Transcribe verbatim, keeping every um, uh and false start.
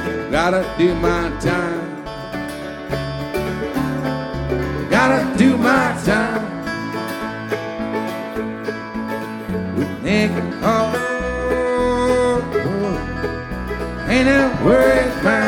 Gotta do my time. Gotta do my time. We make a call. Ain't no worries, man.